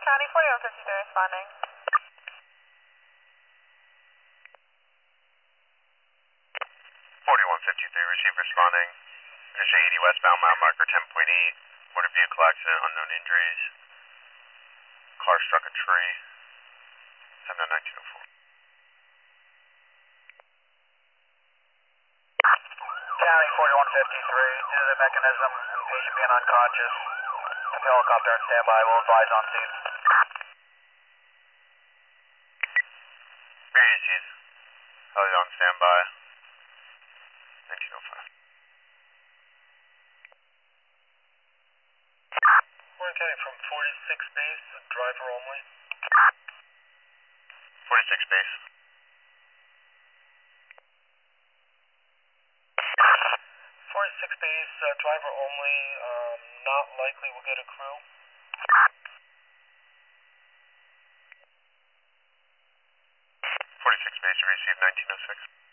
County 4153 responding. 4153, receive responding. Interstate 80 westbound, mile marker 10.8. Motor vehicle accident, unknown injuries. Car struck a tree. 1904. County 4153, due to the mechanism and patient being unconscious, helicopter on standby, will advise on scene. Read, heli on standby. 1905. Warren County from 46 base, driver only. 46 base. 46 base, driver only, not likely will get a crew. 46 base, receive 1906.